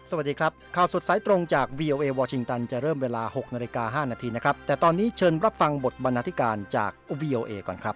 สวัสดีครับข่าวสดสายตรงจาก VOA วอชิงตันจะเริ่มเวลา 6:05 น.นะครับแต่ตอนนี้เชิญรับฟังบทบรรณาธิการจาก VOA ก่อนครับ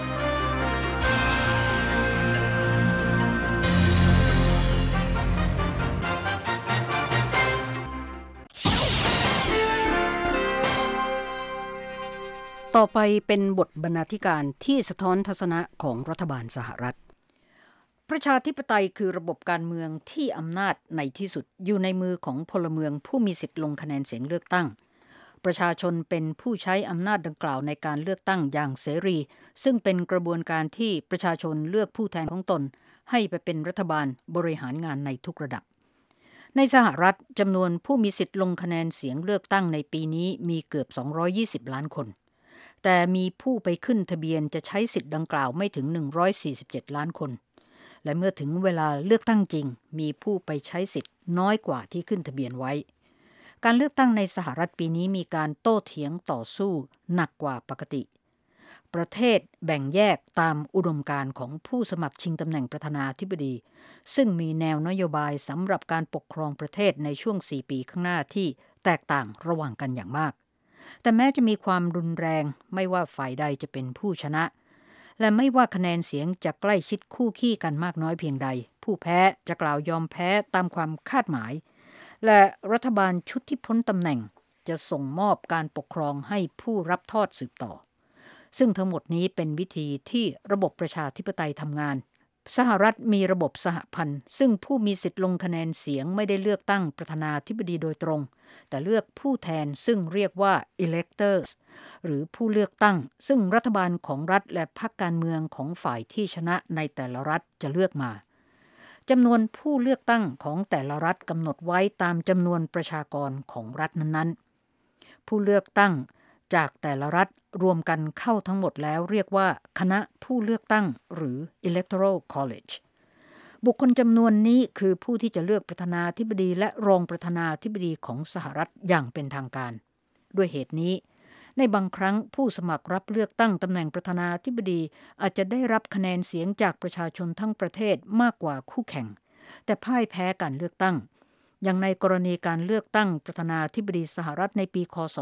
ต่อไปเป็นบทบรรณาธิการที่สะท้อนทัศนะของรัฐบาลสหรัฐประชาธิปไตยคือระบบการเมืองที่อำนาจในที่สุดอยู่ในมือของพลเมืองผู้มีสิทธิ์ลงคะแนนเสียงเลือกตั้งประชาชนเป็นผู้ใช้อำนาจดังกล่าวในการเลือกตั้งอย่างเสรีซึ่งเป็นกระบวนการที่ประชาชนเลือกผู้แทนของตนให้ไปเป็นรัฐบาลบริหารงานในทุกระดับในสหรัฐจำนวนผู้มีสิทธิ์ลงคะแนนเสียงเลือกตั้งในปีนี้มีเกือบ220ล้านคนแต่มีผู้ไปขึ้นทะเบียนจะใช้สิทธิ์ดังกล่าวไม่ถึง147ล้านคนและเมื่อถึงเวลาเลือกตั้งจริงมีผู้ไปใช้สิทธิ์น้อยกว่าที่ขึ้นทะเบียนไว้การเลือกตั้งในสหรัฐปีนี้มีการโต้เถียงต่อสู้หนักกว่าปกติประเทศแบ่งแยกตามอุดมการณ์ของผู้สมัครชิงตำแหน่งประธานาธิบดีซึ่งมีแนวนโยบายสำหรับการปกครองประเทศในช่วง4ปีข้างหน้าที่แตกต่างระหว่างกันอย่างมากแต่แม้จะมีความรุนแรงไม่ว่าฝ่ายใดจะเป็นผู้ชนะและไม่ว่าคะแนนเสียงจะใกล้ชิดคู่ขี้กันมากน้อยเพียงใดผู้แพ้จะกล่าวยอมแพ้ตามความคาดหมายและรัฐบาลชุดที่พ้นตำแหน่งจะส่งมอบการปกครองให้ผู้รับทอดสืบต่อซึ่งทั้งหมดนี้เป็นวิธีที่ระบบประชาธิปไตยทำงานสหรัฐมีระบบสหพันธ์ซึ่งผู้มีสิทธิ์ลงคะแนนเสียงไม่ได้เลือกตั้งประธานาธิบดีโดยตรงแต่เลือกผู้แทนซึ่งเรียกว่า electors หรือผู้เลือกตั้งซึ่งรัฐบาลของรัฐและพรรคการเมืองของฝ่ายที่ชนะในแต่ละรัฐจะเลือกมาจำนวนผู้เลือกตั้งของแต่ละรัฐกำหนดไว้ตามจำนวนประชากรของรัฐนั้นๆผู้เลือกตั้งจากแต่ละรัฐรวมกันเข้าทั้งหมดแล้วเรียกว่าคณะผู้เลือกตั้งหรือ Electoral College บุคคลจำนวนนี้คือผู้ที่จะเลือกประธานาธิบดีและรองประธานาธิบดีของสหรัฐอย่างเป็นทางการด้วยเหตุนี้ในบางครั้งผู้สมัครรับเลือกตั้งตำแหน่งประธานาธิบดีอาจจะได้รับคะแนนเสียงจากประชาชนทั้งประเทศมากกว่าคู่แข่งแต่พ่ายแพ้การเลือกตั้งอย่างในกรณีการเลือกตั้งประธานาธิบดีสหรัฐในปีค.ศ.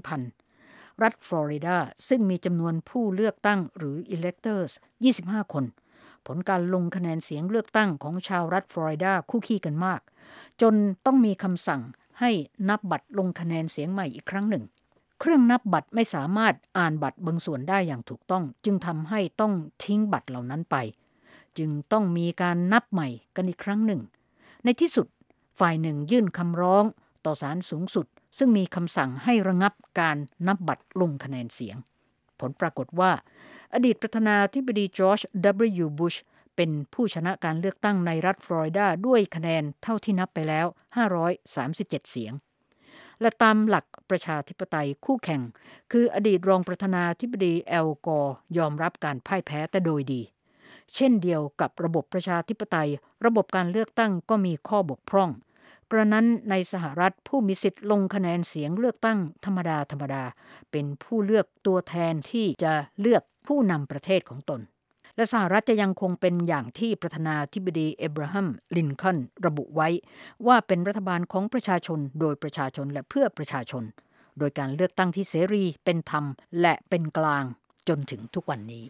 2000รัฐฟลอริดาซึ่งมีจำนวนผู้เลือกตั้งหรือ electors 25 คนผลการลงคะแนนเสียงเลือกตั้งของชาวรัฐฟลอริดาคู่ขี้กันมากจนต้องมีคำสั่งให้นับบัตรลงคะแนนเสียงใหม่อีกครั้งหนึ่งเครื่องนับบัตรไม่สามารถอ่านบัตรบางส่วนได้อย่างถูกต้องจึงทำให้ต้องทิ้งบัตรเหล่านั้นไปจึงต้องมีการนับใหม่กันอีกครั้งหนึ่งในที่สุดฝ่ายหนึ่งยื่นคำร้องต่อศาลสูงสุดซึ่งมีคำสั่งให้ระงับการนับบัตรลงคะแนนเสียงผลปรากฏว่าอดีตประธานาธิบดีจอร์จ W. บุชเป็นผู้ชนะการเลือกตั้งในรัฐฟลอริดาด้วยคะแนนเท่าที่นับไปแล้ว537เสียงและตามหลักประชาธิปไตยคู่แข่งคืออดีตรองประธานาธิบดีแอลกอร์ยอมรับการพ่ายแพ้แต่โดยดีเช่นเดียวกับระบบประชาธิปไตยระบบการเลือกตั้งก็มีข้อบกพร่องกระนั้นในสหรัฐผู้มีสิทธิ์ลงคะแนนเสียงเลือกตั้งธรรมดาเป็นผู้เลือกตัวแทนที่จะเลือกผู้นำประเทศของตนและสหรัฐจะยังคงเป็นอย่างที่ประธานาธิบดีเอเบราฮัมลินคอล์นระบุไว้ว่าเป็นรัฐบาลของประชาชนโดยประชาชนและเพื่อประชาชนโดยการเลือกตั้งที่เสรีเป็นธรรมและเป็นกลางจนถึงทุกวันนี้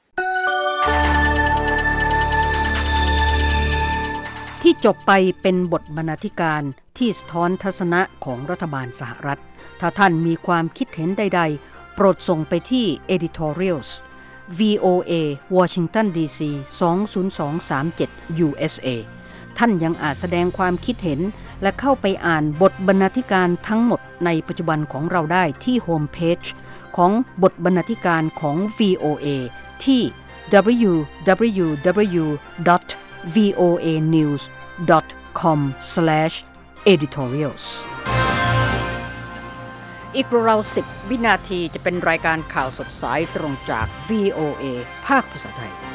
ที่จบไปเป็นบทบรรณาธิการที่สะท้อนทัศนะของรัฐบาลสหรัฐถ้าท่านมีความคิดเห็นใดๆโปรดส่งไปที่ editorials VOA Washington DC 20237 USA ท่านยังอาจแสดงความคิดเห็นและเข้าไปอ่านบทบรรณาธิการทั้งหมดในปัจจุบันของเราได้ที่โฮมเพจของบทบรรณาธิการของ VOA ที่ www.voanews.com/editorials อีกราว10 วินาทีจะเป็นรายการข่าวสดสายตรงจาก VOA ภาคภาษาไทย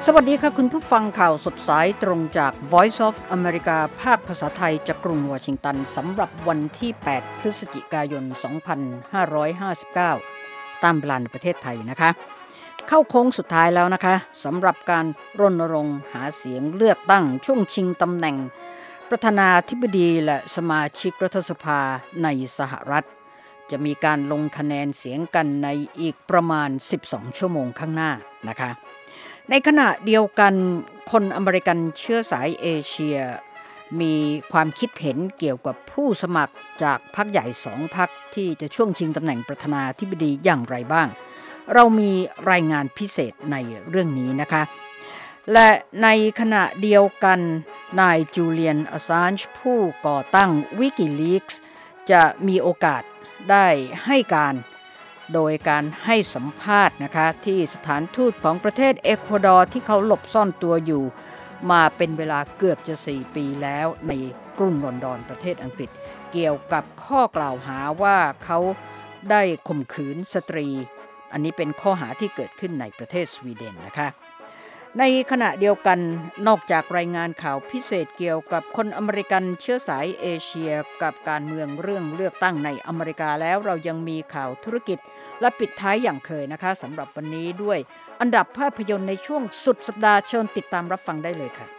สวัสดีค่ะคุณผู้ฟังข่าวสดสายตรงจาก Voice of America ภาคภาษาไทยจากกรุงวอชิงตันสำหรับวันที่ 8 พฤศจิกายน 2559 ตามเวลาในประเทศไทยนะคะ เข้าโค้งสุดท้ายแล้วนะคะสำหรับการรณรงค์หาเสียงเลือกตั้งช่วงชิงตำแหน่งประธานาธิบดีและสมาชิกรัฐสภาในสหรัฐจะมีการลงคะแนนเสียงกันในอีกประมาณ 12 ชั่วโมงข้างหน้านะคะในขณะเดียวกันคนอเมริกันเชื้อสายเอเชียมีความคิดเห็นเกี่ยวกับผู้สมัครจากพรรคใหญ่2พรรคที่จะช่วงชิงตำแหน่งประธานาธิบดีอย่างไรบ้างเรามีรายงานพิเศษในเรื่องนี้นะคะและในขณะเดียวกันนายจูเลียนอสซานจ์ผู้ก่อตั้ง WikiLeaks จะมีโอกาสได้ให้การโดยการให้สัมภาษณ์นะคะที่สถานทูตของประเทศเอกวาดอร์ที่เขาหลบซ่อนตัวอยู่มาเป็นเวลาเกือบจะ4ปีแล้วในกรุงลอนดอนประเทศอังกฤษเกี่ยวกับข้อกล่าวหาว่าเขาได้ข่มขืนสตรีอันนี้เป็นข้อหาที่เกิดขึ้นในประเทศสวีเดนนะคะในขณะเดียวกันนอกจากรายงานข่าวพิเศษเกี่ยวกับคนอเมริกันเชื้อสายเอเชียกับการเมืองเรื่องเลือกตั้งในอเมริกาแล้วเรายังมีข่าวธุรกิจและปิดท้ายอย่างเคยนะคะสำหรับวันนี้ด้วยอันดับภาพยนตร์ในช่วงสุดสัปดาห์เชิญติดตามรับฟังได้เลยค่ะ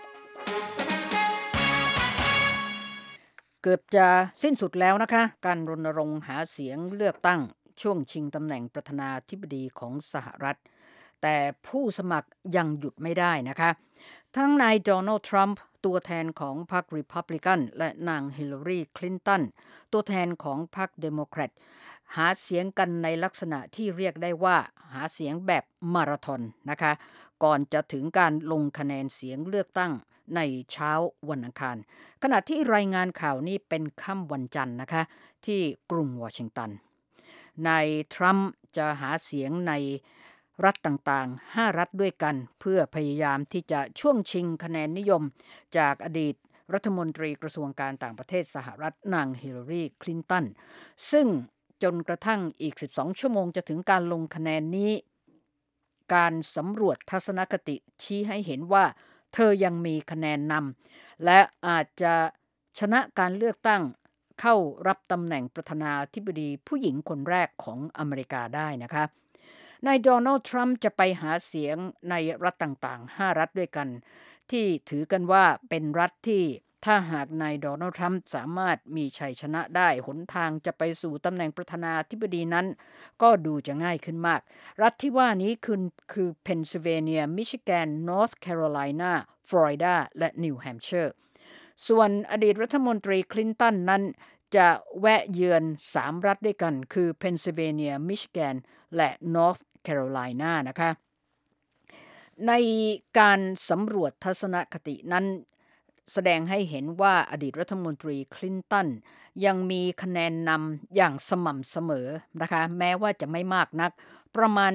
เกือบจะสิ้นสุดแล้วนะคะการรณรงค์หาเสียงเลือกตั้งช่วงชิงตำแหน่งประธานาธิบดีของสหรัฐแต่ผู้สมัครยังหยุดไม่ได้นะคะทั้งนายโดนัลด์ทรัมป์ตัวแทนของพรรครีพับลิกันและนางฮิลลารีคลินตันตัวแทนของพรรคเดโมแครตหาเสียงกันในลักษณะที่เรียกได้ว่าหาเสียงแบบมาราธอนนะคะก่อนจะถึงการลงคะแนนเสียงเลือกตั้งในเช้าวันอังคารขณะที่รายงานข่าวนี้เป็นค่ำวันจันทร์นะคะที่กรุงวอชิงตันนายทรัมป์จะหาเสียงในรัฐต่างๆ5รัฐด้วยกันเพื่อพยายามที่จะช่วงชิงคะแนนนิยมจากอดีตรัฐมนตรีกระทรวงการต่างประเทศสหรัฐนางฮิลลารีคลินตันซึ่งจนกระทั่งอีก12ชั่วโมงจะถึงการลงคะแนนนี้การสำรวจทัศนคติชี้ให้เห็นว่าเธอยังมีคะแนนนำและอาจจะชนะการเลือกตั้งเข้ารับตำแหน่งประธานาธิบดีผู้หญิงคนแรกของอเมริกาได้นะคะนายโดนัลด์ทรัมป์จะไปหาเสียงในรัฐต่างๆ5รัฐด้วยกันที่ถือกันว่าเป็นรัฐที่ถ้าหากนายโดนัลด์ทรัมป์สามารถมีชัยชนะได้หนทางจะไปสู่ตำแหน่งประธานาธิบดีนั้นก็ดูจะง่ายขึ้นมากรัฐที่ว่านี้คือเพนซิลเวเนียมิชิแกนนอร์ทแคโรไลนาฟลอริดาและนิวแฮมป์เชอร์ส่วนอดีตรัฐมนตรีคลินตันนั้นจะแวะเยือน3รัฐด้วยกันคือเพนซิลเวเนียมิชิแกนและนอร์ทแคโรไลนานะคะในการสำรวจทัศนคตินั้นแสดงให้เห็นว่าอดีตรัฐมนตรีคลินตันยังมีคะแนนนำอย่างสม่ำเสมอนะคะแม้ว่าจะไม่มากนักประมาณ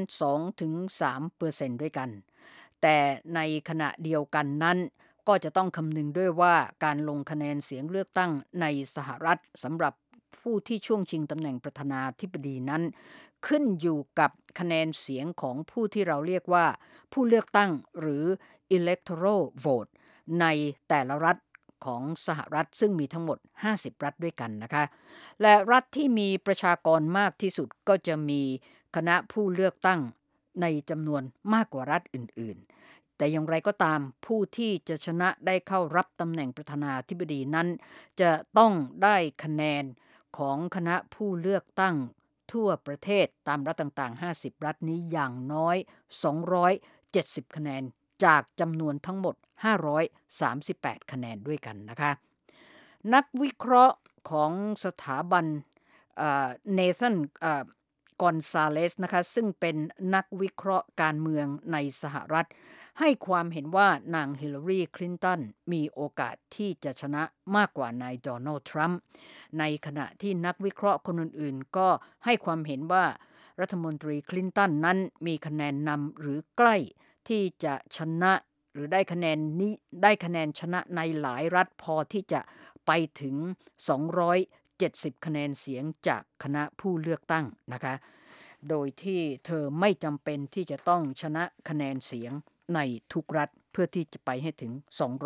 2-3% ด้วยกันแต่ในขณะเดียวกันนั้นก็จะต้องคำนึงด้วยว่าการลงคะแนนเสียงเลือกตั้งในสหรัฐสำหรับผู้ที่ช่วงชิงตำแหน่งประธานาธิบดีนั้นขึ้นอยู่กับคะแนนเสียงของผู้ที่เราเรียกว่าผู้เลือกตั้งหรือ electoral vote ในแต่ละรัฐของสหรัฐซึ่งมีทั้งหมด50รัฐด้วยกันนะคะและรัฐที่มีประชากรมากที่สุดก็จะมีคณะผู้เลือกตั้งในจำนวนมากกว่ารัฐอื่นๆแต่อย่างไรก็ตามผู้ที่จะชนะได้เข้ารับตำแหน่งประธานาธิบดีนั้นจะต้องได้คะแนนของคณะผู้เลือกตั้งทั่วประเทศตามรัฐต่างๆ50รัฐนี้อย่างน้อย270คะแนนจากจำนวนทั้งหมด538คะแนนด้วยกันนะคะนักวิเคราะห์ของสถาบันเนธันกอนซาเลสนะคะซึ่งเป็นนักวิเคราะห์การเมืองในสหรัฐให้ความเห็นว่านางฮิลลารีคลินตันมีโอกาสที่จะชนะมากกว่านายโดนัลด์ทรัมป์ในขณะที่นักวิเคราะห์คนอื่นๆก็ให้ความเห็นว่ารัฐมนตรีคลินตันนั้นมีคะแนนนำหรือใกล้ที่จะชนะหรือได้คะแนนชนะในหลายรัฐพอที่จะไปถึง270คะแนนเสียงจากคณะผู้เลือกตั้งนะคะโดยที่เธอไม่จำเป็นที่จะต้องชนะคะแนนเสียงในทุกรัฐเพื่อที่จะไปให้ถึง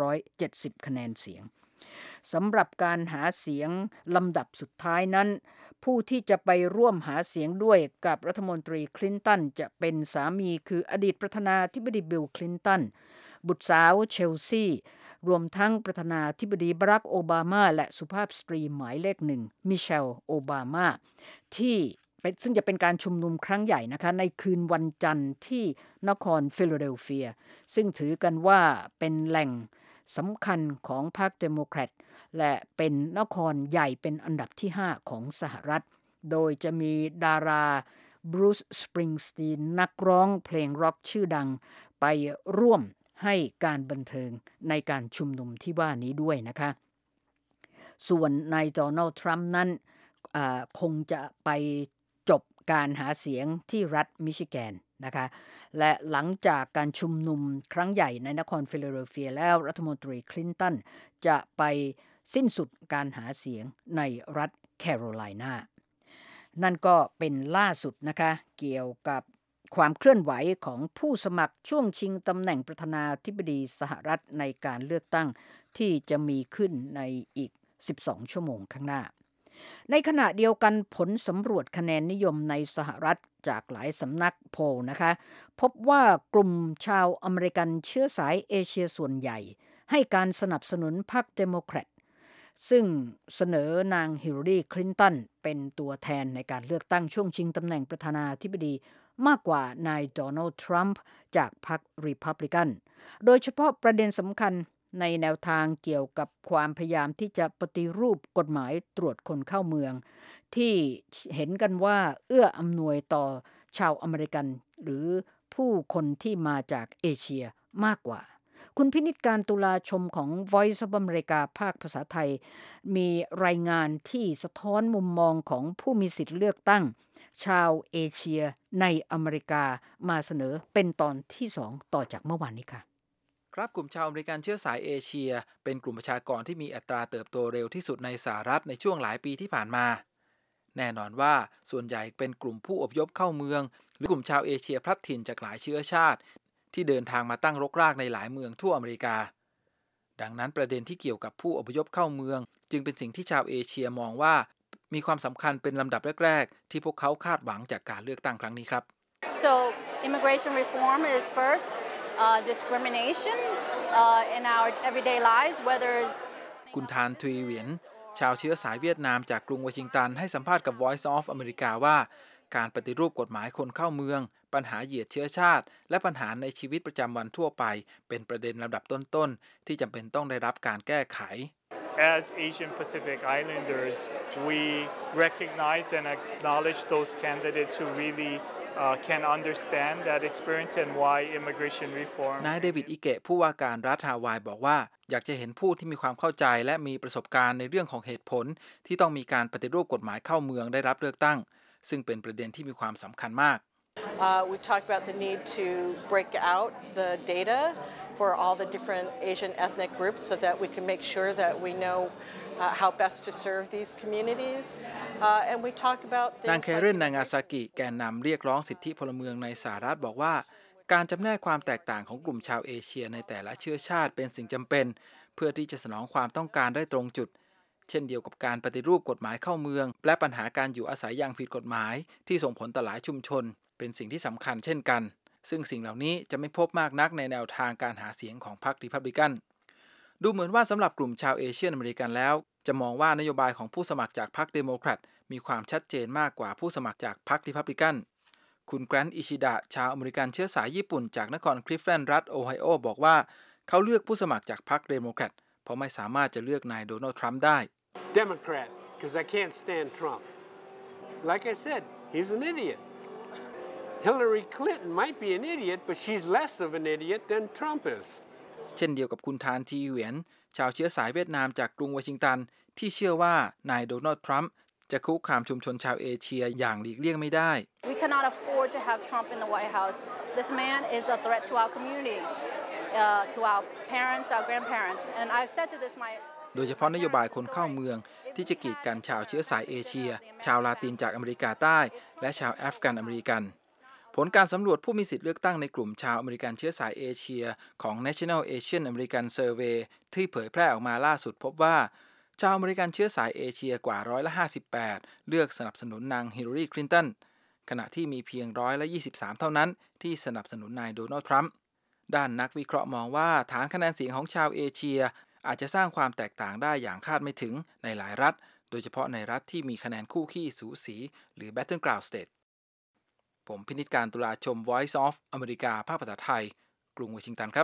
270คะแนนเสียงสำหรับการหาเสียงลำดับสุดท้ายนั้นผู้ที่จะไปร่วมหาเสียงด้วยกับรัฐมนตรีคลินตันจะเป็นสามีคืออดีตประธานาธิบดีบิลคลินตันบุตรสาวเชลซีรวมทั้งประธานาธิบดีบารักโอบามาและสุภาพสตรีหมายเลขหนึ่งมิเชลโอบามาซึ่งจะเป็นการชุมนุมครั้งใหญ่นะคะในคืนวันจันทร์ที่นครฟิลาเดลเฟียซึ่งถือกันว่าเป็นแหล่งสำคัญของพรรคเดโมแครตและเป็นนครใหญ่เป็นอันดับที่5ของสหรัฐโดยจะมีดาราบรูซสปริงสตีนนักร้องเพลงร็อกชื่อดังไปร่วมให้การบันเทิงในการชุมนุมที่ว่านี้ด้วยนะคะส่วนนายโดนัลด์ทรัมป์นั้นคงจะไปจบการหาเสียงที่รัฐมิชิแกนนะคะและหลังจากการชุมนุมครั้งใหญ่ในนครฟิลาเดลเฟียแล้วรัฐมนตรีคลินตันจะไปสิ้นสุดการหาเสียงในรัฐแคโรไลนานั่นก็เป็นล่าสุดนะคะเกี่ยวกับความเคลื่อนไหวของผู้สมัครช่วงชิงตำแหน่งประธานาธิบดีสหรัฐในการเลือกตั้งที่จะมีขึ้นในอีก12ชั่วโมงข้างหน้าในขณะเดียวกันผลสำรวจคะแนนนิยมในสหรัฐจากหลายสำนักโพลนะคะพบว่ากลุ่มชาวอเมริกันเชื้อสายเอเชียส่วนใหญ่ให้การสนับสนุนพรรคเดโมแครตซึ่งเสนอนางฮิลลารีคลินตันเป็นตัวแทนในการเลือกตั้งช่วงชิงตำแหน่งประธานาธิบดีมากกว่านายโดนัลด์ทรัมป์จากพรรครีพับลิกันโดยเฉพาะประเด็นสำคัญในแนวทางเกี่ยวกับความพยายามที่จะปฏิรูปกฎหมายตรวจคนเข้าเมืองที่เห็นกันว่าเอื้ออำนวยต่อชาวอเมริกันหรือผู้คนที่มาจากเอเชียมากกว่าคุณพินิจการตุลาชมของ Voice of America ภาคภาษาไทยมีรายงานที่สะท้อนมุมมองของผู้มีสิทธิเลือกตั้งชาวเอเชียในอเมริกามาเสนอเป็นตอนที่2ต่อจากเมื่อวานนี้ค่ะครับกลุ่มชาวอเมริกันเชื้อสายเอเชียเป็นกลุ่มประชากรที่มีอัตราเติบโตเร็วที่สุดในสหรัฐในช่วงหลายปีที่ผ่านมาแน่นอนว่าส่วนใหญ่เป็นกลุ่มผู้อพยพเข้าเมืองหรือกลุ่มชาวเอเชียพลัดถิ่นจากหลายเชื้อชาติที่เดินทางมาตั้งรกรากในหลายเมืองทั่วอเมริกาดังนั้นประเด็นที่เกี่ยวกับผู้อพยพเข้าเมืองจึงเป็นสิ่งที่ชาวเอเชียมองว่ามีความสำคัญเป็นลำดับแรกๆที่พวกเขาคาดหวังจากการเลือกตั้งครั้งนี้ครับ So immigration reform is first discrimination in our everyday lives whether it's คุณทานทุยเหวียนชาวเชื้อสายเวียดนามจากกรุงวอชิงตันให้สัมภาษณ์กับ Voice of America ว่าการปฏิรูปกฎหมายคนเข้าเมืองปัญหาเหยียดเชื้อชาติและปัญหาในชีวิตประจำวันทั่วไปเป็นประเด็นลำดับต้นๆที่จำเป็นต้องได้รับการแก้ไข As Asian Pacific Islanders, we recognize and acknowledge those candidates who really can understand that experience and why immigration reform. นายเดวิดอิเกะผู้ว่าการรัฐฮาวายบอกว่าอยากจะเห็นผู้ที่มีความเข้าใจและมีประสบการณ์ในเรื่องของเหตุผลที่ต้องมีการปฏิรูปกฎหมายเข้าเมืองได้รับเลือกตั้งซึ่งเป็นประเด็นที่มีความสำคัญมาก We talked about the need to break out the data for all the different Asian ethnic groups so that we can make sure that we know how best to serve these communities. And we talked about นางแคเรน นางาซากิแกนนำเรียกร้องสิทธิพลเมืองในสหรัฐบอกว่าการจำแนกความแตกต่างของกลุ่มชาวเอเชียในแต่ละเชื้อชาติเป็นสิ่งจำเป็นเพื่อที่จะสนองความต้องการได้ตรงจุดเช่นเดียวกับการปฏิรูปกฎหมายเข้าเมืองและปัญหาการอยู่อาศัยอย่างผิดกฎหมายที่ส่งผลต่อหลายชุมชนเป็นสิ่งที่สำคัญเช่นกันซึ่งสิ่งเหล่านี้จะไม่พบมากนักในแนวทางการหาเสียงของพรรครีพับลิกันดูเหมือนว่าสำหรับกลุ่มชาวเอเชียนอเมริกันแล้วจะมองว่านโยบายของผู้สมัครจากพรรคเดโมแครตมีความชัดเจนมากกว่าผู้สมัครจากพรรครีพับลิกันคุณแกรนท์ อิชิดะชาวอเมริกันเชื้อสายญี่ปุ่นจากนครคลิฟแลนด์รัฐโอไฮโอบอกว่าเขาเลือกผู้สมัครจากพรรคเดโมแครตเพราะไม่สามารถจะเลือกนายโดนัลด์ทรัมป์ได้ Democrat because I can't stand Trump. Like I said, he's an idiot. Hillary Clinton might be an idiot, but she's less of an idiot than Trump is. เช่นเดียวกับคุณทานทีเหวียนชาวเชื้อสายเวียดนามจากกรุงวอชิงตันที่เชื่อว่านายโดนัลด์ทรัมป์จะคุกคามชุมชนชาวเอเชียอย่างหลีกเลี่ยงไม่ได้ We cannot afford to have Trump in the White House. This man is a threat to our community, to our parents, our grandparents. And I've said to this my โดยเฉพาะนโยบายคนเข้าเมืองที่จะกีดกันชาวเชื้อสายเอเชียชาวลาตินจากอเมริกาใต้และชาวแอฟริกันอเมริกันผลการสำรวจผู้มีสิทธิเลือกตั้งในกลุ่มชาวอเมริกันเชื้อสายเอเชียของ National Asian American Survey ที่เผยแพร่ออกมาล่าสุดพบว่าชาวอเมริกันเชื้อสายเอเชียกว่า58%เลือกสนับสนุนนางฮิลลารีคลินตันขณะที่มีเพียง23%เท่านั้นที่สนับสนุนนายโดนัลด์ทรัมป์ด้านนักวิเคราะห์มองว่าฐานคะแนนเสียงของชาวเอเชียอาจจะสร้างความแตกต่างได้อย่างคาดไม่ถึงในหลายรัฐโดยเฉพาะในรัฐที่มีคะแนนคู่ขี้สูสีหรือ Battleground State ผมพินิจการตุลาชม Voice of อเมริกาภาคภาษาไทยกรุงวอชิงตันครับ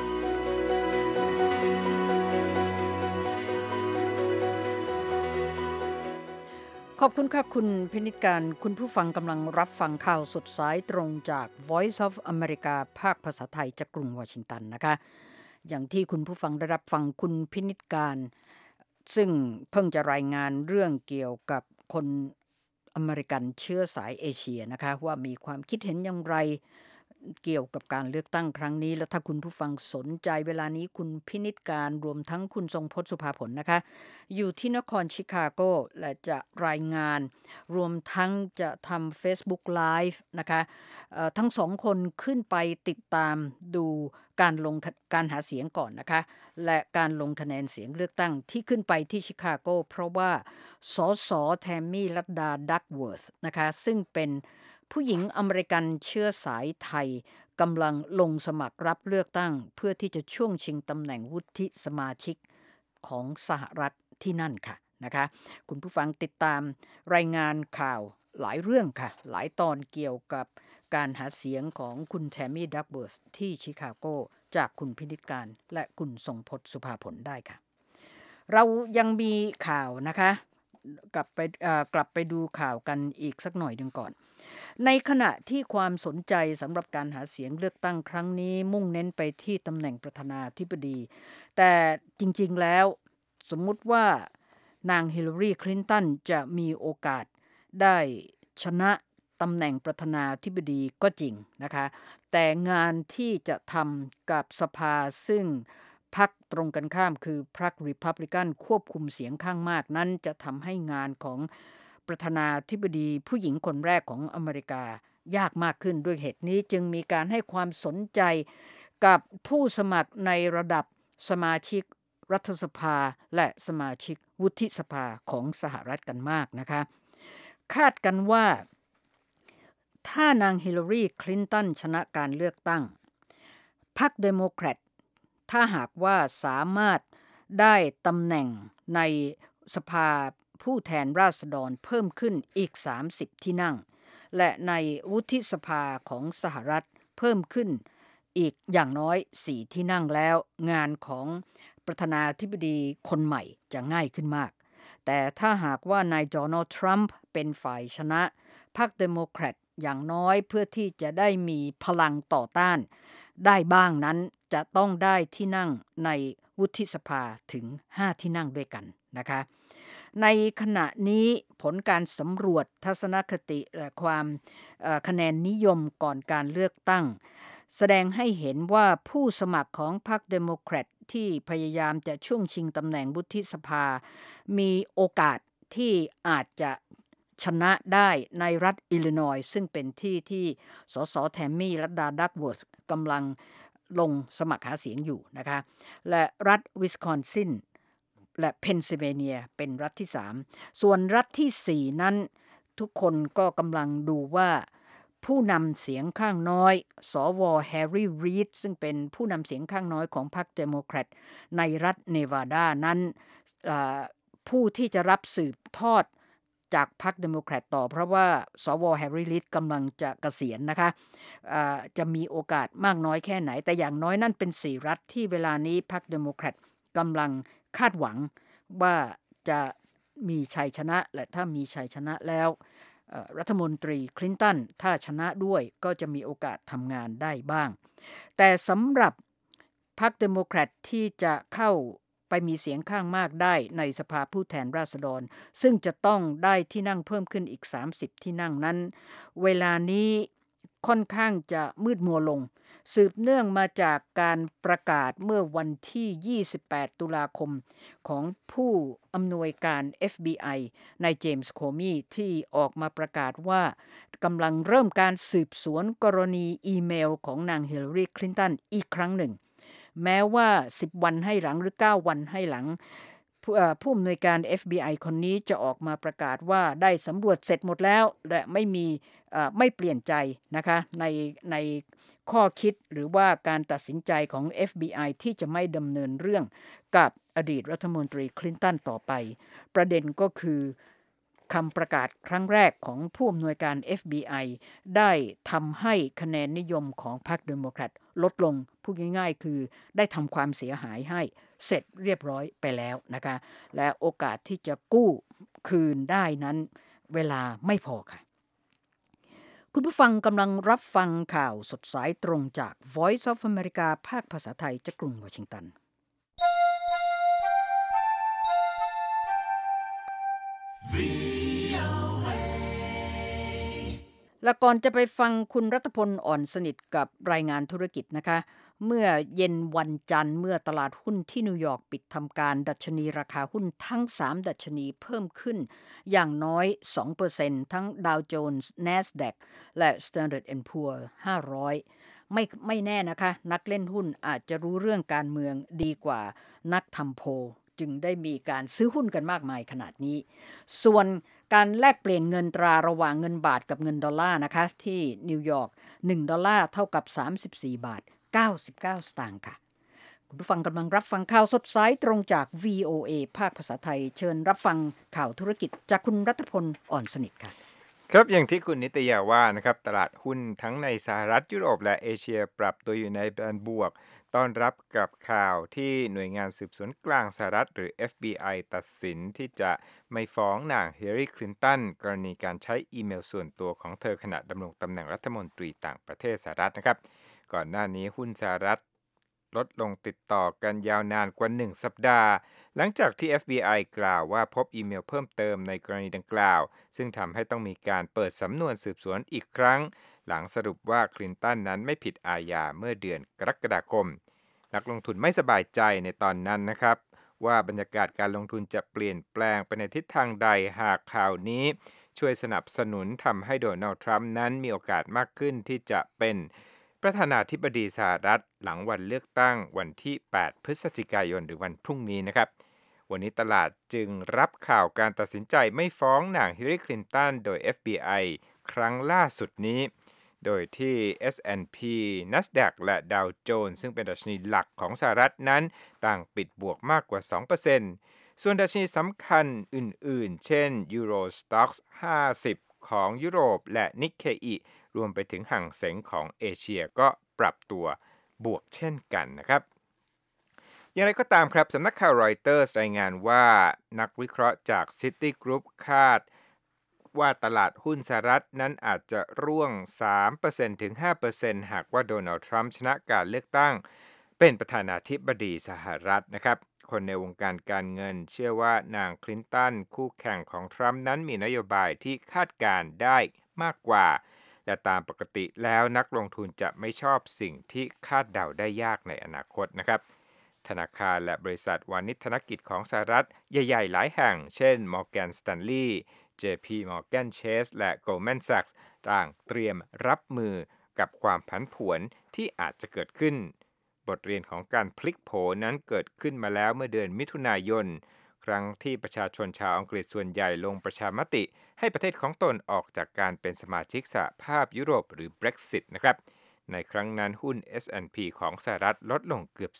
ขอบคุณค่ะคุณพินิจการคุณผู้ฟังกำลังรับฟังข่าวสดสายตรงจาก Voice of America ภาคภาษาไทยจากกรุงวอชิงตันนะคะอย่างที่คุณผู้ฟังได้รับฟังคุณพินิจการซึ่งเพิ่งจะรายงานเรื่องเกี่ยวกับคนอเมริกันเชื้อสายเอเชียนะคะว่ามีความคิดเห็นอย่างไรเกี่ยวกับการเลือกตั้งครั้งนี้และถ้าคุณผู้ฟังสนใจเวลานี้คุณพินิจการรวมทั้งคุณทรงพจน์สุภาผลนะคะอยู่ที่นครชิคาโกและจะรายงานรวมทั้งจะทำ Facebook Live นะคะทั้งสองคนขึ้นไปติดตามดูการหาเสียงก่อนนะคะและการลงคะแนนเสียงเลือกตั้งที่ขึ้นไปที่ชิคาโกเพราะว่าสสแทมมี่รัตดาดักเวิร์ธนะคะซึ่งเป็นผู้หญิงอเมริกันเชื้อสายไทยกำลังลงสมัครรับเลือกตั้งเพื่อที่จะช่วงชิงตำแหน่งวุฒิสมาชิกของสหรัฐที่นั่นค่ะนะคะคุณผู้ฟังติดตามรายงานข่าวหลายเรื่องค่ะหลายตอนเกี่ยวกับการหาเสียงของคุณแทมมี่ดักเวิร์ธที่ชิคาโกจากคุณพินิจการและคุณทรงพจน์สุภาผลได้ค่ะเรายังมีข่าวนะคะกลับไปดูข่าวกันอีกสักหน่อยหนึ่งก่อนในขณะที่ความสนใจสำหรับการหาเสียงเลือกตั้งครั้งนี้มุ่งเน้นไปที่ตำแหน่งประธานาธิบดีแต่จริงๆแล้วสมมุติว่านางฮิลลารีคลินตันจะมีโอกาสได้ชนะตำแหน่งประธานาธิบดีก็จริงนะคะแต่งานที่จะทำกับสภาซึ่งพรรคตรงกันข้ามคือพรรครีพับลิกันควบคุมเสียงข้างมากนั้นจะทำให้งานของประธานาธิบดีผู้หญิงคนแรกของอเมริกายากมากขึ้นด้วยเหตุนี้จึงมีการให้ความสนใจกับผู้สมัครในระดับสมาชิกรัฐสภาและสมาชิกวุฒิสภาของสหรัฐกันมากนะคะคาดกันว่าถ้านางฮิลลารีคลินตันชนะการเลือกตั้งพรรคเดโมแครตถ้าหากว่าสามารถได้ตำแหน่งในสภาผู้แทนราษฎรเพิ่มขึ้นอีก30ที่นั่งและในวุฒิสภาของสหรัฐเพิ่มขึ้นอีกอย่างน้อย4ที่นั่งแล้วงานของประธานาธิบดีคนใหม่จะง่ายขึ้นมากแต่ถ้าหากว่านายโดนัลด์ทรัมป์เป็นฝ่ายชนะพรรคเดโมแครตอย่างน้อยเพื่อที่จะได้มีพลังต่อต้านได้บ้างนั้นจะต้องได้ที่นั่งในวุฒิสภาถึง5ที่นั่งด้วยกันนะคะในขณะนี้ผลการสำรวจทัศนคติและความคะแนนนิยมก่อนการเลือกตั้งแสดงให้เห็นว่าผู้สมัครของพรรคเดโมแครตที่พยายามจะช่วงชิงตำแหน่งวุฒิสภามีโอกาสที่อาจจะชนะได้ในรัฐอิลลินอยส์ซึ่งเป็นที่สสแทมมี่รัตดาดักเวิร์ธกำลังลงสมัครหาเสียงอยู่นะคะและรัฐวิสคอนซินและเพนซิลเวเนียเป็นรัฐที่3ส่วนรัฐที่4นั้นทุกคนก็กำลังดูว่าผู้นำเสียงข้างน้อยสวแฮร์รี่รีดซึ่งเป็นผู้นำเสียงข้างน้อยของพรรคเดโมแครตในรัฐเนวาดานั้นผู้ที่จะรับสืบทอดจากพรรคเดโมแครตต่อเพราะว่าสวแฮร์รี่รีดกำลังจะเกษียณนะคะจะมีโอกาสมากน้อยแค่ไหนแต่อย่างน้อยนั่นเป็น4รัฐที่เวลานี้พรรคเดโมแครตกำลังคาดหวังว่าจะมีชัยชนะและถ้ามีชัยชนะแล้วรัฐมนตรีคลินตันถ้าชนะด้วยก็จะมีโอกาสทำงานได้บ้างแต่สำหรับพรรคเดโมแครตที่จะเข้าไปมีเสียงข้างมากได้ในสภาผู้แทนราษฎรซึ่งจะต้องได้ที่นั่งเพิ่มขึ้นอีก30ที่นั่งนั้นเวลานี้ค่อนข้างจะมืดมัวลงสืบเนื่องมาจากการประกาศเมื่อวันที่28ตุลาคมของผู้อำนวยการ FBI นายเจมส์โคมีที่ออกมาประกาศว่ากำลังเริ่มการสืบสวนกรณีอีเมลของนางฮิลลารีคลินตันอีกครั้งหนึ่งแม้ว่า10วันให้หลังหรือ9วันให้หลังผู้อำนวยการ FBI คนนี้จะออกมาประกาศว่าได้สำรวจเสร็จหมดแล้วและไม่เปลี่ยนใจนะคะในข้อคิดหรือว่าการตัดสินใจของ FBI ที่จะไม่ดำเนินเรื่องกับอดีตรัฐมนตรีคลินตันต่อไปประเด็นก็คือคำประกาศครั้งแรกของผู้อำนวยการ FBI ได้ทำให้คะแนนนิยมของพรรคเดโมแครตลดลงพูดง่ายๆคือได้ทำความเสียหายให้เสร็จเรียบร้อยไปแล้วนะคะและโอกาสที่จะกู้คืนได้นั้นเวลาไม่พอค่ะคุณผู้ฟังกำลังรับฟังข่าวสดสายตรงจาก Voice of America ภาคภาษาไทยจากกรุงวอชิงตันและก่อนจะไปฟังคุณรัตพลอ่อนสนิทกับรายงานธุรกิจนะคะเมื่อเย็นวันจันทร์เมื่อตลาดหุ้นที่นิวยอร์กปิดทำการดัชนีราคาหุ้นทั้ง3ดัชนีเพิ่มขึ้นอย่างน้อย 2% ทั้ง Dow Jones Nasdaq และ Standard & Poor's 500ไม่แน่นะคะนักเล่นหุ้นอาจจะรู้เรื่องการเมืองดีกว่านักทำโพลจึงได้มีการซื้อหุ้นกันมากมายขนาดนี้ส่วนการแลกเปลี่ยนเงินตราระหว่างเงินบาทกับเงินดอลลาร์นะคะที่นิวยอร์ก1ดอลลาร์เท่ากับ34บาท99สตางค์ค่ะคุณผู้ฟังกำลังรับฟังข่าวสดสายตรงจาก VOA ภาคภาษาไทยเชิญรับฟังข่าวธุรกิจจากคุณรัตพลอ่อนสนิทค่ะครับอย่างที่คุณนิตยาว่านะครับตลาดหุ้นทั้งในสหรัฐยุโรปและเอเชียปรับตัวอยู่ในแดนบวกต้อนรับกับข่าวที่หน่วยงานสืบสวนกลางสหรัฐหรือ FBI ตัดสินที่จะไม่ฟ้องนางฮิลลารีคลินตันกรณีการใช้อีเมลส่วนตัวของเธอขณะดำรงตำแหน่งรัฐมนตรีต่างประเทศสหรัฐนะครับก่อนหน้านี้หุ้นสหรัฐลดลงติดต่อกันยาวนานกว่า1สัปดาห์หลังจากที่ FBI กล่าวว่าพบอีเมลเพิ่มเติมในกรณีดังกล่าวซึ่งทำให้ต้องมีการเปิดสำนวนสืบสวนอีกครั้งหลังสรุปว่าคลินตันนั้นไม่ผิดอาญาเมื่อเดือนกรกฎาคมนักลงทุนไม่สบายใจในตอนนั้นนะครับว่าบรรยากาศการลงทุนจะเปลี่ยนแปลงไปในทิศทางใดหากข่าวนี้ช่วยสนับสนุนทำให้โดนัลด์ทรัมป์นั้นมีโอกาสมากขึ้นที่จะเป็นประธานาธิบดีสหรัฐหลังวันเลือกตั้งวันที่8พฤศจิกายนหรือวันพรุ่งนี้นะครับวันนี้ตลาดจึงรับข่าวการตัดสินใจไม่ฟ้องนางฮิลลารีคลินตันโดย FBI ครั้งล่าสุดนี้โดยที่ S&P Nasdaq และ Dow Jones ซึ่งเป็นดัชนีหลักของสหรัฐนั้นต่างปิดบวกมากกว่า 2% ส่วนดัชนีสำคัญอื่นๆเช่น Euro Stoxx 50 ของยุโรปและ Nikkei รวมไปถึงหั่งเส็งของเอเชียก็ปรับตัวบวกเช่นกันนะครับอย่างไรก็ตามครับสำนักข่าวรอยเตอร์สรายงานว่านักวิเคราะห์จาก Citigroup คาดว่าตลาดหุ้นสหรัฐนั้นอาจจะร่วง 3% ถึง 5% หากว่าโดนัลด์ทรัมป์ชนะการเลือกตั้งเป็นประธานาธิบดีสหรัฐนะครับคนในวงการการเงินเชื่อว่านางคลินตันคู่แข่งของทรัมป์นั้นมีนโยบายที่คาดการณ์ได้มากกว่าและตามปกติแล้วนักลงทุนจะไม่ชอบสิ่งที่คาดเดาได้ยากในอนาคตนะครับธนาคารและบริษัทวานิชธนกิจของสหรัฐใหญ่ๆหลายแห่งเช่น Morgan Stanley JP Morgan Chase และ Goldman Sachs ต่างเตรียมรับมือกับความผันผวนที่อาจจะเกิดขึ้นบทเรียนของการพลิกโผนั้นเกิดขึ้นมาแล้วเมื่อเดือนมิถุนายนครั้งที่ประชาชนชาวอังกฤษส่วนใหญ่ลงประชามติให้ประเทศของตนออกจากการเป็นสมาชิกสหภาพยุโรปหรือ Brexit นะครับในครั้งนั้นหุ้น S&P ของสหรัฐลดลงเกือบ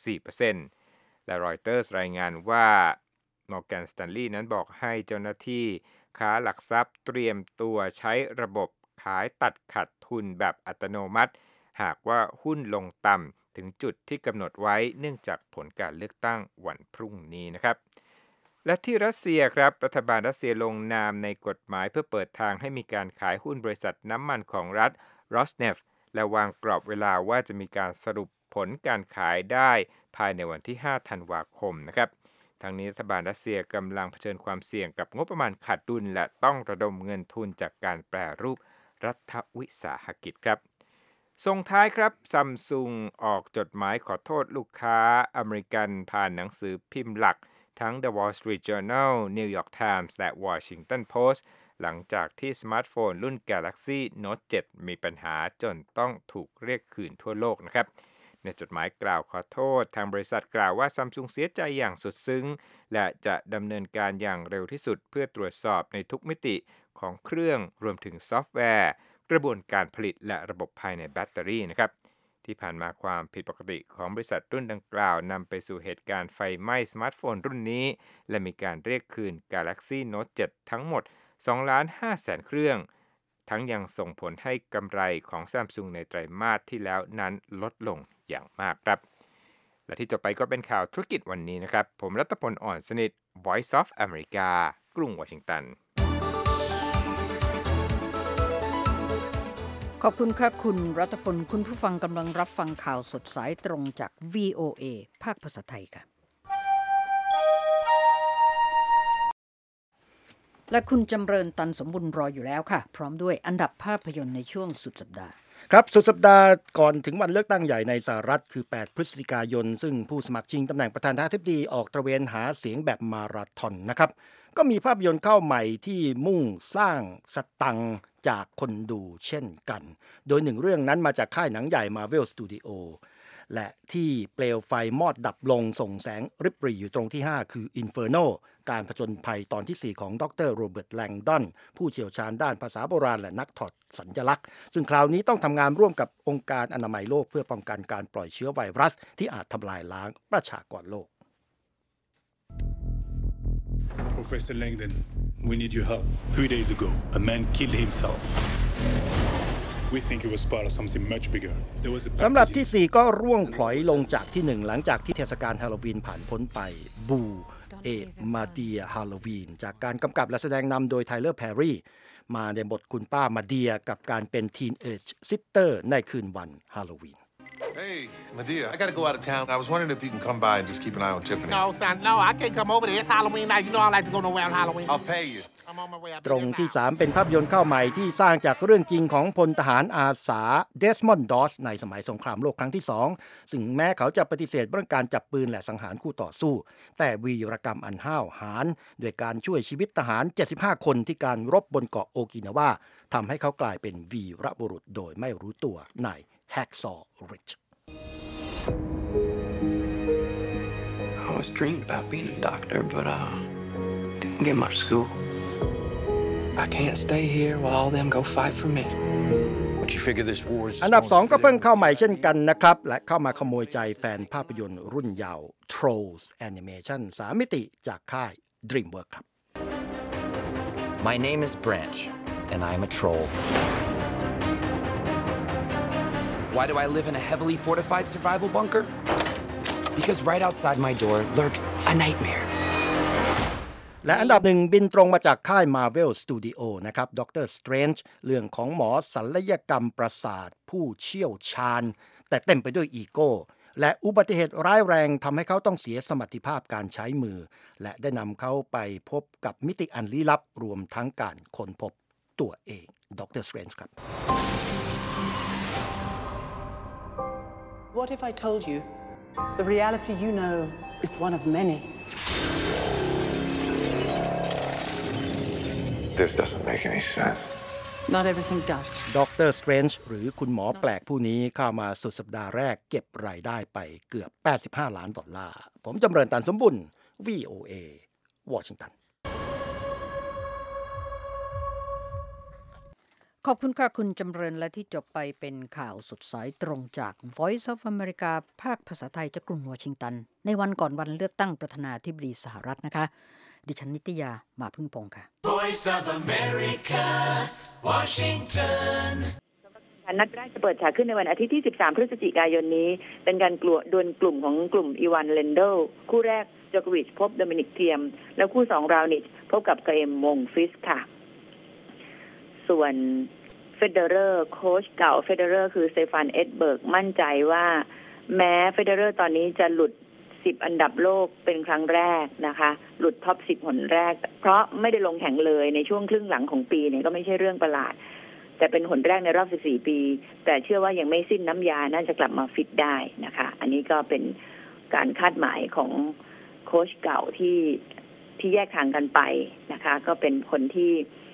4% และ Reuters รายงานว่า Morgan Stanley นั้นบอกให้เจ้าหน้าที่ค้าหลักทรัพย์เตรียมตัวใช้ระบบขายตัดขาดทุนแบบอัตโนมัติหากว่าหุ้นลงต่ำถึงจุดที่กำหนดไว้เนื่องจากผลการเลือกตั้งวันพรุ่งนี้นะครับและที่รัสเซียครับรัฐบาลรัสเซียลงนามในกฎหมายเพื่อเปิดทางให้มีการขายหุ้นบริษัทน้ำมันของรัฐ Rosneft และวางกรอบเวลาว่าจะมีการสรุปผลการขายได้ภายในวันที่5ธันวาคมนะครับทางนี้รัฐบาลรัสเซียกำลังเผชิญความเสี่ยงกับงบประมาณขาดดุลและต้องระดมเงินทุนจากการแปรรูปรัฐวิสาหกิจครับส่งท้ายครับซัมซุงออกจดหมายขอโทษลูกค้าอเมริกันผ่านหนังสือพิมพ์หลักทั้ง The Wall Street Journal, New York Times และ Washington Post หลังจากที่สมาร์ทโฟนรุ่น Galaxy Note 7 มีปัญหาจนต้องถูกเรียกคืนทั่วโลกนะครับในจดหมายกล่าวขอโทษทางบริษัทกล่าวว่า Samsung เสียใจอย่างสุดซึ้งและจะดำเนินการอย่างเร็วที่สุดเพื่อตรวจสอบในทุกมิติของเครื่องรวมถึงซอฟต์แวร์กระบวนการผลิตและระบบภายในแบตเตอรี่นะครับที่ผ่านมาความผิดปกติของบริษัทรุ่นดังกล่าวนำไปสู่เหตุการณ์ไฟไหม้สมาร์ทโฟนรุ่นนี้และมีการเรียกคืน Galaxy Note 7 ทั้งหมด 2,500,000 เครื่องทั้งยังส่งผลให้กำไรของ Samsung ในไตรมาสที่แล้วนั้นลดลงอย่างมากครับและที่จบไปก็เป็นข่าวธุรกิจวันนี้นะครับผมรัตพล อ่อนสนิท Voice of America กรุงวอชิงตันขอบคุณค่ะคุณรัตพลคุณผู้ฟังกำลังรับฟังข่าวสดสายตรงจาก VOA ภาคภาษาไทยค่ะและคุณจำเริญตันสมบุญรออยู่แล้วค่ะพร้อมด้วยอันดับภาพยนตร์ในช่วงสุดสัปดาห์ครับสุดสัปดาห์ก่อนถึงวันเลือกตั้งใหญ่ในสหรัฐคือ8พฤศจิกายนซึ่งผู้สมัครชิงตำแหน่งประธานาธิบดีออกตระเวนหาเสียงแบบมาราธอนนะครับก็มีภาพยนตร์เข้าใหม่ที่มุ่งสร้างสตังค์จากคนดูเช่นกันโดยหนึ่งเรื่องนั้นมาจากค่ายหนังใหญ่ Marvel Studio และที่เปลวไฟมอดดับลงส่งแสงริบหรี่อยู่ตรงที่5คือ Inferno การผจญภัยตอนที่4ของดร. โรเบิร์ต แลงดอนผู้เชี่ยวชาญด้านภาษาโบราณและนักถอดสัญลักษณ์ซึ่งคราวนี้ต้องทำงานร่วมกับองค์การอนามัยโลกเพื่อป้องกันการปล่อยเชื้อไวรัสที่อาจทำลายล้างประชากรโลก Professor Langdon, we need your help. 3 days ago, a man killed himself. We think it was part of something much bigger. There was a สำหรับที่4ก็ร่วงพลอยลงจากที่1หลังจากที่เทศกาลฮาโลวีนผ่านพ้นไปบูมาเดียฮาโลวีนจากการกำกับและแสดงนำโดยไทเลอร์แพรรี่มาในบทคุณป้ามาเดียกับการเป็นทีนเอจซิสเตอร์ในคืนวันฮาโลวีน Hey, Medea, I gotta go out of town. I was wondering if you can come by and just keep an eye on Tiffany. No, son, no, I can't come over there. It's Halloween night. You know I like to go nowhere on Halloween. I'll pay you. I'm on my way out. ตรงที่3เป็นภาพยนตร์เข้าใหม่ที่สร้างจากเรื่องจริงของพลทหารอาสาเดสมอนด์ดอสในสมัยสงครามโลกครั้งที่2ซึ่งแม้เขาจะปฏิเสธเรื่องการจับปืนและสังหารคู่ต่อสู้แต่วีรกรรมอันห้าวหาญด้วยการช่วยชีวิตทหาร75คนที่การรบบนเกาะโอกินาวาทำให้เขากลายเป็นวีรบุรุษโดยไม่รู้ตัวใน Hacksaw Ridge I always dreamed about being a doctor, but didn't get much school. I can't stay here while all them go fight for me. But you figure this war is อันดับ2ก็เพิ่งเข้าใหม่เช่นกันนะครับและเข้ามาขโมยใจแฟนภาพยนตร์รุ่นเยาว์ Trolls Animation 3 มิติจากค่าย DreamWorks ครับ My name is Branch and I'm a troll. Why do I live in a heavily fortified survival bunker? Because right outside my door lurks a nightmare. และอันดับ1บินตรงมาจากค่าย Marvel Studio นะครับ Doctor Strange เรื่องของหมอศัลยกรรมประสาทผู้เชี่ยวชาญแต่เต็มไปด้วยอีโก้และอุบัติเหตุร้ายแรงทำให้เขาต้องเสียสมรรถภาพการใช้มือและได้นำเขาไปพบกับมิติอันลี้ลับรวมทั้งการค้นพบตัวเอง Doctor Strange ครับ What if I told you the reality you know is one of many? This doesn't make any sense. Not everything does. Doctor Strange หรือคุณหมอแปลกผู้นี้เข้ามาสุดสัปดาห์แรกเก็บรายได้ไปเกือบ$85 ล้านผมจำเริญตันสมบุญ VOA วอชิงตันขอบคุณค่ะคุณจำเริญและที่จบไปเป็นข่าวสดสายตรงจาก Voice of America ภาคภาษาไทยจากกรุงวอชิงตันในวันก่อนวันเลือกตั้งประธานาธิบดีสหรัฐนะคะดิฉันนิตยามาพึ่งพงษ์ค่ะ Voice of America Washington นัดแรกจะเปิดฉากขึ้นในวันอาทิตย์ที่13พฤศจิกายนนี้เป็นการดวลกลุ่มของกลุ่มอีวานเลนโดคู่แรกโจโควิชพบโดมินิกเทียมแล้วคู่2รานิชพบกับเกรมวงฟิสค่ะส่วนเฟเดเรอร์โค้ชเก่าเฟเดเรอร์คือสเตฟานเอ็ดเบิร์กมั่นใจว่าแม้เฟเดเรอร์ตอนนี้จะหลุด10อันดับโลกเป็นครั้งแรกนะคะหลุดท็อป10หนแรกเพราะไม่ได้ลงแข่งเลยในช่วงครึ่งหลังของปีเนี่ยก็ไม่ใช่เรื่องประหลาดแต่เป็นหนแรกในรอบ14ปีแต่เชื่อว่ายังไม่สิ้นน้ำยาน่าจะกลับมาฟิตได้นะคะอันนี้ก็เป็นการคาดหมายของโค้ชเก่าที่แยกทางกันไปนะคะก็เป็นคนที่